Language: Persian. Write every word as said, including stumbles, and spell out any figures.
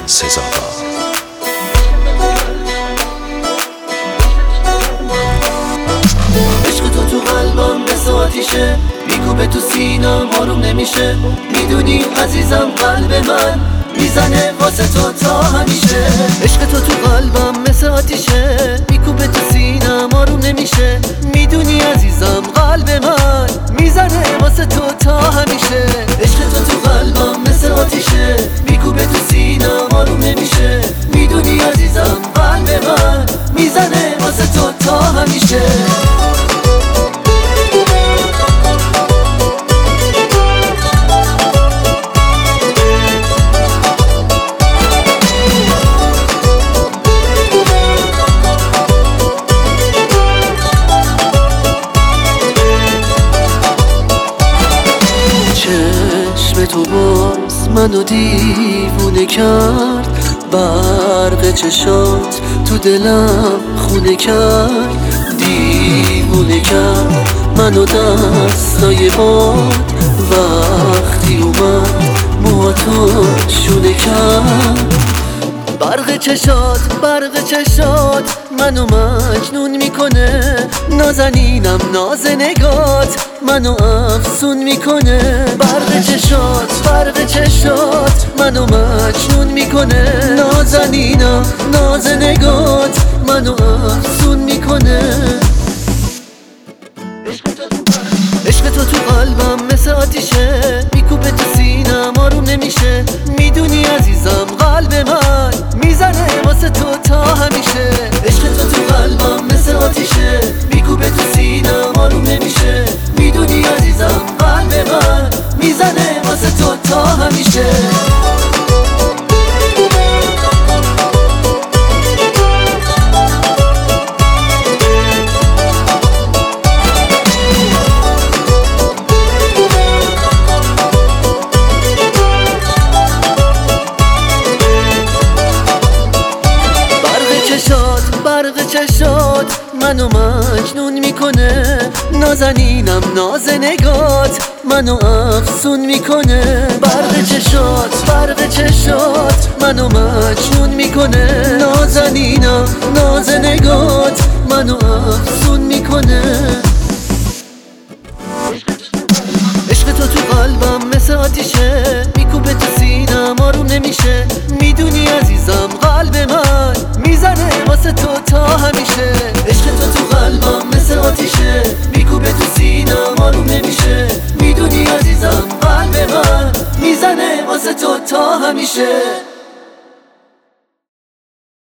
سزاوار. عشق تو تو قلبم مثل آتیشه، میکوبه تو سینم آروم نمیشه. میدونی عزیزم قلب من میزنه واسه تو تا همیشه. عشق تو تو قلبم مثل آتیشه، میکوبه تو سینم آروم نمیشه. میدونی عزیزم قلب من میزنه واسه تو تا همیشه. عشق تو تو قلبم مثل آتیشه، میکوبه تو سینم آروم نمیشه. میدونی عزیزم قلب من میزنه واسه تو تا همیشه. چشم تو باز منو دیوونه کرد، برق چشات تو دلم خونه کرد. دیوونه کرد منو دستای باد، وقتی اومد موهاتو شونه کرد. برق چشات برق چشات منو مجنون میکنه. نازنینم ناز نگات منو افسون میکنه. برق چشات برق چشات منو مجنون میکنه. نازنینم ناز نگات منو افسون میکنه. عشق تو تو قلبم مثل آتیشه، میکوبه تو سینم آروم نمیشه. میدونی عزیزم قلب من میزنه واسه تو تا همیشه. عشق تو تو قلبم مثل آتیشه، میکوبه تو سینم آروم نمیشه. میدونی عزیزم قلب من میزنه واسه تو تا همیشه. برق چشات منو مجنون میکنه. نازنینم ناز نگات منو افسون میکنه. برق چشات برق چشات منو مجنون میکنه. نازنینم ناز نگات منو افسون میکنه. عشق تو تو قلبم مثل آتیشه، میکوبه تو سینم آروم نمیشه. میدونی عزیزم قلب من میزنه واسه تو تا همیشه. عشق تو تو قلبم مثل آتیشه، میکوبه تو سینم آروم نمیشه. میدونی عزیزم قلب من میزنه واسه تو تا همیشه.